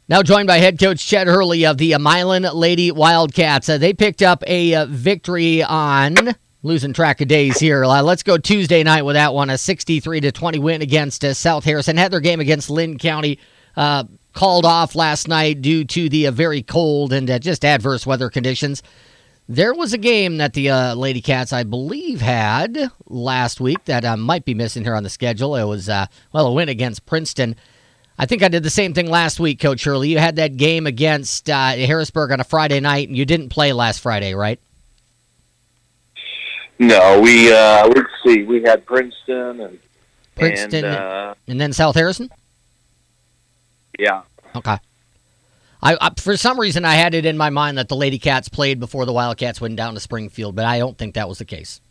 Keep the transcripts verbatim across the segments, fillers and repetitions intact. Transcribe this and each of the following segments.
Now joined by head coach Chet Hurley of the uh, Milan Lady Wildcats. Uh, they picked up a uh, victory on, losing track of days here. Uh, let's go Tuesday night with that one, a sixty-three to twenty win against uh, South Harrison. Had their game against Lynn County uh, called off last night due to the uh, very cold and uh, just adverse weather conditions. There was a game that the uh, Lady Cats, I believe, had last week that uh, might be missing here on the schedule. It was, uh, well, a win against Princeton. I think I did the same thing last week, Coach Hurley. You had that game against uh, Harrisburg on a Friday night, and you didn't play last Friday, right? No, we, uh, let's see, we had Princeton and... Princeton and, uh, and then South Harrison? Yeah. Okay. I, I For some reason, I had it in my mind that the Lady Cats played before the Wildcats went down to Springfield, but I don't think that was the case.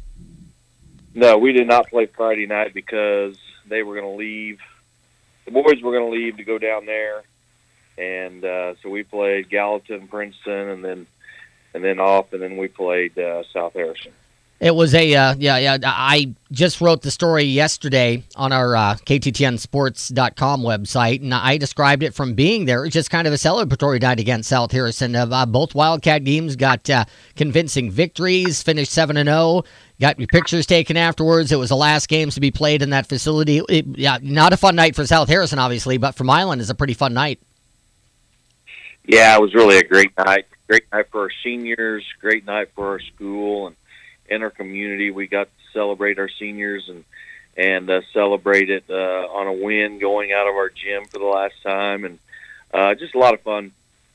No, we did not play Friday night because they were going to leave. The boys were going to leave to go down there, and uh, so we played Gallatin, Princeton, and then and then off, and then we played uh, South Harrison. It was a, uh, yeah, yeah. I just wrote the story yesterday on our uh, K T T N sports dot com website, and I described it from being there. It's just kind of a celebratory night against South Harrison. Uh, both Wildcat teams got uh, convincing victories, finished seven and oh, got your pictures taken afterwards. It was the last games to be played in that facility. It, yeah, not a fun night for South Harrison, obviously, but for Milan, it's a pretty fun night. Yeah, it was really a great night. Great night for our seniors, great night for our school, and in our community. We got to celebrate our seniors and and uh, celebrate it uh, on a win going out of our gym for the last time, and uh, just a lot of fun.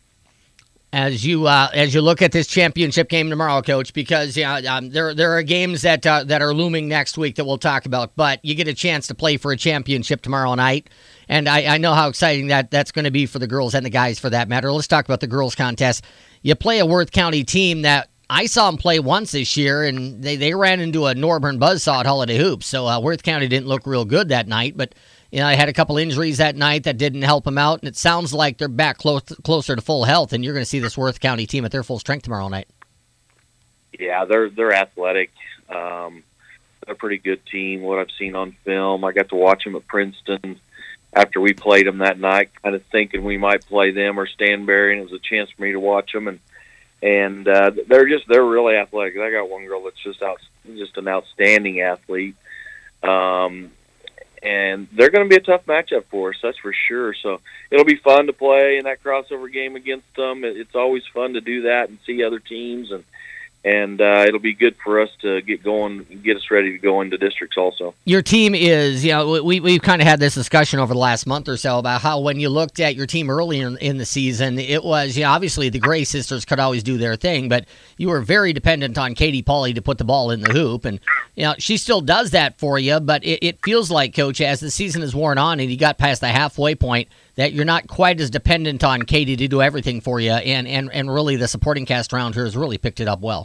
As you uh, as you look at this championship game tomorrow, Coach, because yeah, um, there there are games that uh, that are looming next week that we'll talk about, but you get a chance to play for a championship tomorrow night, and I, I know how exciting that that's going to be for the girls and the guys for that matter. Let's talk about the girls contest. You play a Worth County team that I saw them play once this year, and they, they ran into a Norburn buzzsaw at Holiday Hoops, so uh, Worth County didn't look real good that night, but you know, I had a couple injuries that night that didn't help them out, and it sounds like they're back close, closer to full health, and you're going to see this Worth County team at their full strength tomorrow night. Yeah, they're they're athletic. Um, they're a pretty good team, what I've seen on film. I got to watch them at Princeton after we played them that night, kind of thinking we might play them or Stanberry, and it was a chance for me to watch them, and And uh, they're just they're really athletic. I got one girl that's just out, just an outstanding athlete, um, and they're going to be a tough matchup for us. That's for sure. So it'll be fun to play in that crossover game against them. It's always fun to do that and see other teams, and and uh, it'll be good for us to get going, get us ready to go into districts also. Your team is, you know, we, we've kind of had this discussion over the last month or so about how when you looked at your team early in, in the season, it was, you know, obviously the Gray sisters could always do their thing, but you were very dependent on Katie Pauley to put the ball in the hoop, and, you know, she still does that for you, but it, it feels like, Coach, as the season has worn on and you got past the halfway point, that you're not quite as dependent on Katie to do everything for you, and, and, and really the supporting cast around her has really picked it up well.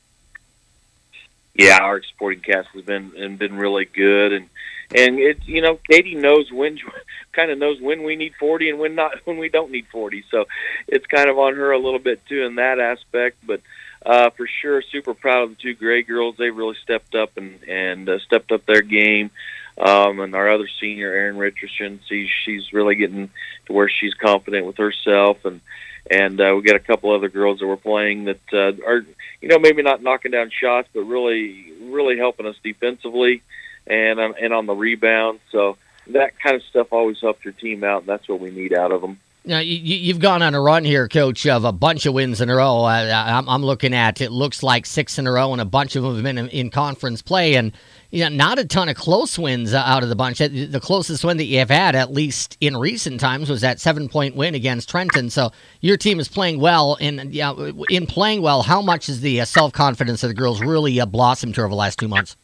Yeah, our supporting cast has been and been really good, and and it you know Katie knows when kind of knows when we need forty and when not when we don't need forty. So it's kind of on her a little bit too in that aspect, but uh, for sure, super proud of the two Gray girls. They really stepped up and and uh, stepped up their game. Um, and our other senior, Erin Richardson, she's she's really getting to where she's confident with herself, and and uh, we got a couple other girls that we're playing that uh, are. You know, maybe not knocking down shots, but really, really helping us defensively and um, and on the rebound. So that kind of stuff always helps your team out, and that's what we need out of them. Now, you, you've gone on a run here, Coach, of a bunch of wins in a row. I, I'm, I'm looking at it looks like six in a row, and a bunch of them have been in, in conference play. And you know, not a ton of close wins out of the bunch. The closest win that you have had, at least in recent times, was that seven-point win against Trenton. So your team is playing well. And you know, in playing well, how much is the uh, self-confidence of the girls really uh, blossomed over the last two months?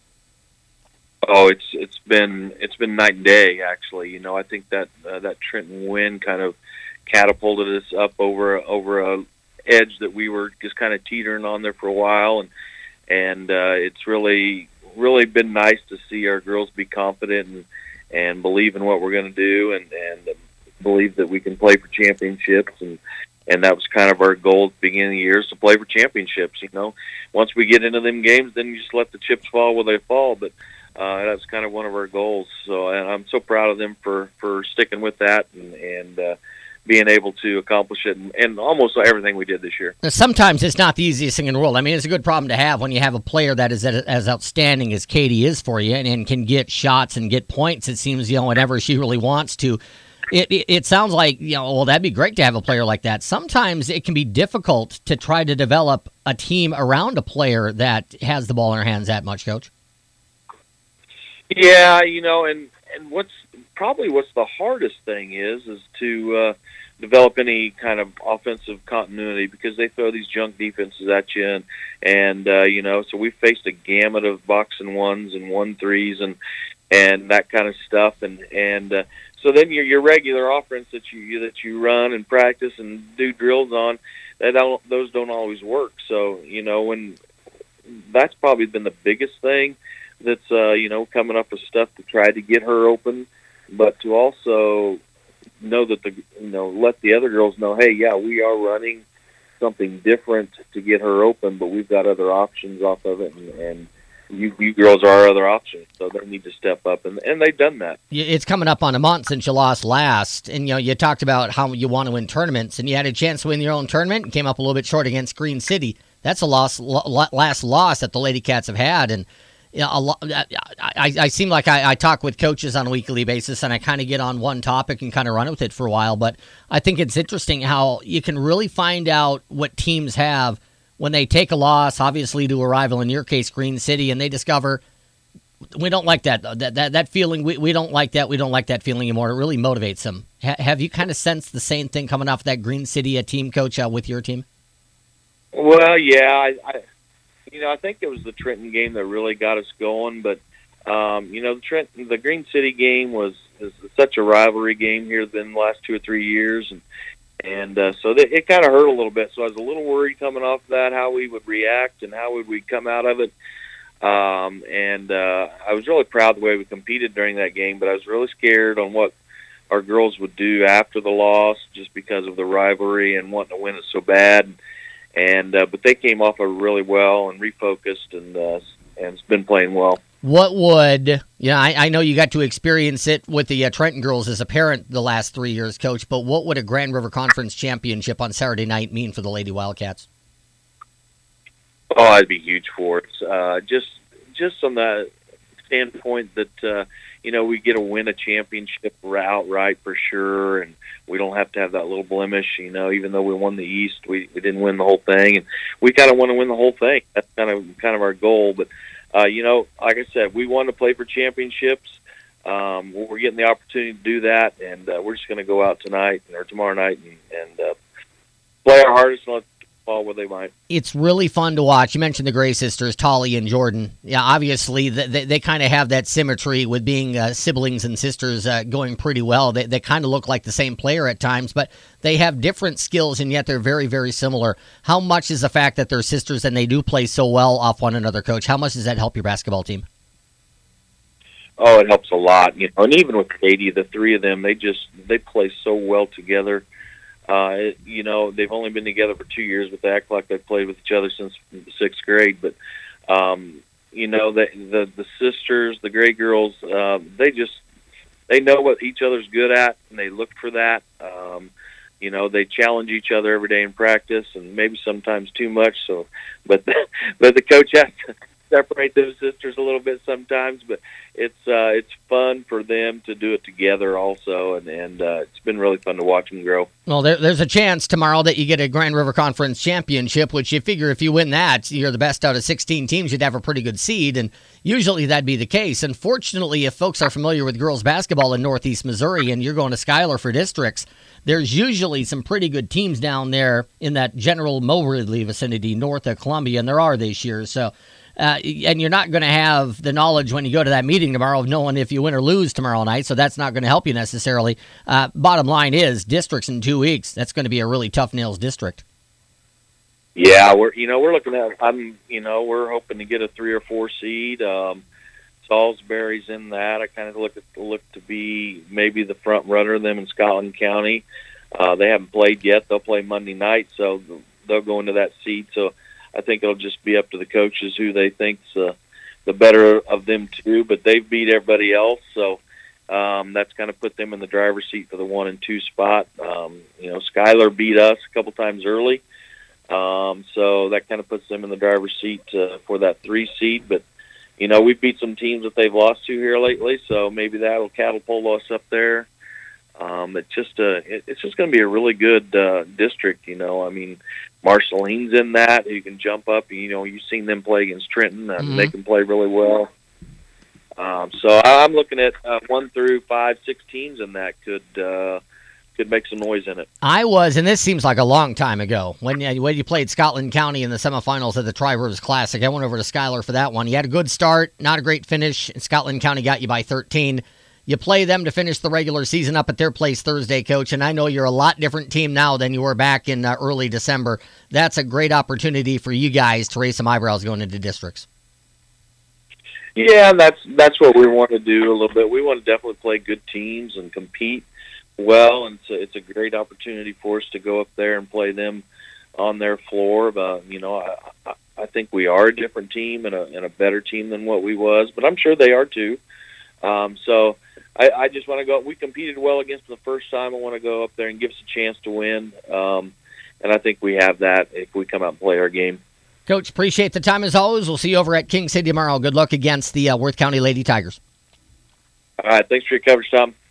Oh, it's it's been it's been night and day, actually. You know, I think that uh, that Trenton win kind of catapulted us up over over a edge that we were just kind of teetering on there for a while, and and uh, it's really really been nice to see our girls be confident and and believe in what we're going to do, and and believe that we can play for championships, and and that was kind of our goal at the beginning of the year, is to play for championships. You know, once we get into them games, then you just let the chips fall where they fall, but. Uh, that's kind of one of our goals. So, and I'm so proud of them for, for sticking with that and, and uh, being able to accomplish it, and, and almost everything we did this year. Sometimes it's not the easiest thing in the world. I mean, it's a good problem to have when you have a player that is as outstanding as Katie is for you, and, and can get shots and get points, it seems, you know, whenever she really wants to. It, it it sounds like, you know, well, that'd be great to have a player like that. Sometimes it can be difficult to try to develop a team around a player that has the ball in her hands that much, Coach. Yeah, you know, and, and what's probably what's the hardest thing is, is to uh, develop any kind of offensive continuity, because they throw these junk defenses at you, and, and uh, you know, so we faced a gamut of box and ones and one threes and and that kind of stuff, and and uh, so then your your regular offense that you that you run and practice and do drills on, that don't, those don't always work. So you know, when that's probably been the biggest thing. That's uh, you know, coming up with stuff to try to get her open, but to also know that the you know let the other girls know, hey, yeah, we are running something different to get her open, but we've got other options off of it, and, and you, you girls are our other options, so they need to step up, and and they've done that. It's coming up on a month since you lost last, and you know you talked about how you want to win tournaments, and you had a chance to win your own tournament and came up a little bit short against Green City. That's a loss, lo- last loss that the Lady Cats have had, and. You know, a lot, I, I seem like I, I talk with coaches on a weekly basis, and I kind of get on one topic and kind of run with it for a while. But I think it's interesting how you can really find out what teams have when they take a loss, obviously to a rival, in your case, Green City, and they discover we don't like that that that, that feeling. We, we don't like that. We don't like that feeling anymore. It really motivates them. Ha, have you kind of sensed the same thing coming off that Green City uh, team, Coach, uh, with your team? Well, yeah, I. I You know, I think it was the Trenton game that really got us going. But um, you know, the Trenton, the Green City game was is such a rivalry game here in the last two or three years, and and uh, so that, it kind of hurt a little bit. So I was a little worried coming off that, how we would react and how would we come out of it. Um, and uh, I was really proud of the way we competed during that game, but I was really scared on what our girls would do after the loss, just because of the rivalry and wanting to win it so bad. And uh, but they came off it really well and refocused, and uh, and it's been playing well. What would you know? I, I know you got to experience it with the uh, Trenton girls as a parent the last three years, Coach. But what would a Grand River Conference championship on Saturday night mean for the Lady Wildcats? Oh, it'd be huge for us. Uh, just just from the standpoint that uh, you know we get to win a championship outright for sure, and we don't have to have that little blemish, you know, even though we won the East, we, we didn't win the whole thing, and we kind of want to win the whole thing. That's kind of kind of our goal. But, uh, you know, like I said, we want to play for championships. Um, we're getting the opportunity to do that, and uh, we're just going to go out tonight or tomorrow night and, and uh, play our hardest and let fall where they might. It's really fun to watch. You mentioned the Gray sisters, Tolly and Jordan. Yeah, obviously they, they, they kind of have that symmetry with being uh, siblings and sisters uh, going pretty well. They, they kind of look like the same player at times, but they have different skills, and yet they're very, very similar. How much is the fact that they're sisters and they do play so well off one another, Coach? How much does that help your basketball team? Oh, it helps a lot. You know, and even with Katie, the three of them, they just they play so well together. Uh, it, you know, they've only been together for two years, but they act like they've played with each other since the sixth grade. But, um, you know, the, the the sisters, the Gray girls, uh, they just they know what each other's good at, and they look for that. Um, you know, they challenge each other every day in practice, and maybe sometimes too much. So, but the, but the coach has to separate those sisters a little bit sometimes. But it's uh, it's fun for them to do it together also, and and uh, it's been really fun to watch them grow. Well, there, there's a chance tomorrow that you get a Grand River Conference championship, which you figure if you win that, you're the best out of sixteen teams, you'd have a pretty good seed, and usually that'd be the case. Unfortunately, if folks are familiar with girls basketball in Northeast Missouri and you're going to Schuyler for districts, there's usually some pretty good teams down there in that general Mo-Ridley vicinity, north of Columbia, and there are this year. So, uh, and you're not going to have the knowledge when you go to that meeting tomorrow of knowing if you win or lose tomorrow night, so that's not going to help you necessarily. Uh, bottom line is, districts in two weeks, that's going to be a really tough nails district. Yeah, we're you know we're looking at I'm you know we're hoping to get a three or four seed. Um, Salisbury's in that. I kind of look at look to be maybe the front runner. Them in Scotland County, uh, they haven't played yet. They'll play Monday night, so they'll go into that seed. So I think it'll just be up to the coaches who they think's uh, the better of them two. But they've beat everybody else, so um, that's kind of put them in the driver's seat for the one and two spot. Um, you know, Schuyler beat us a couple times early. Um, so that kind of puts them in the driver's seat uh, for that three seed. But, you know, we've beat some teams that they've lost to here lately, so maybe that'll catapult us up there. Um, it's just a, it, it's just going to be a really good uh, district, you know. I mean, Marceline's in that. You can jump up. You know, you've seen them play against Trenton. Uh, Mm-hmm. They can play really well. Um, so I'm looking at uh, one through five, six teams in that could uh, could make some noise in it. I was, and this seems like a long time ago, when you, when you played Scotland County in the semifinals of the Tri-Rivers Classic. I went over to Schuyler for that one. You had a good start, not a great finish. Scotland County got you by thirteen. You play them to finish the regular season up at their place Thursday, Coach, and I know you're a lot different team now than you were back in uh, early December. That's a great opportunity for you guys to raise some eyebrows going into districts. Yeah, that's that's what we want to do a little bit. We want to definitely play good teams and compete well, and it's a, it's a great opportunity for us to go up there and play them on their floor. But, you know, I, I, I think we are a different team and a, and a better team than what we was, but I'm sure they are too. Um, so I, I just want to go. We competed well against them the first time. I want to go up there and give us a chance to win, um, and I think we have that if we come out and play our game. Coach, appreciate the time as always. We'll see you over at King City tomorrow. Good luck against the uh, Worth County Lady Tigers. All right, thanks for your coverage, Tom.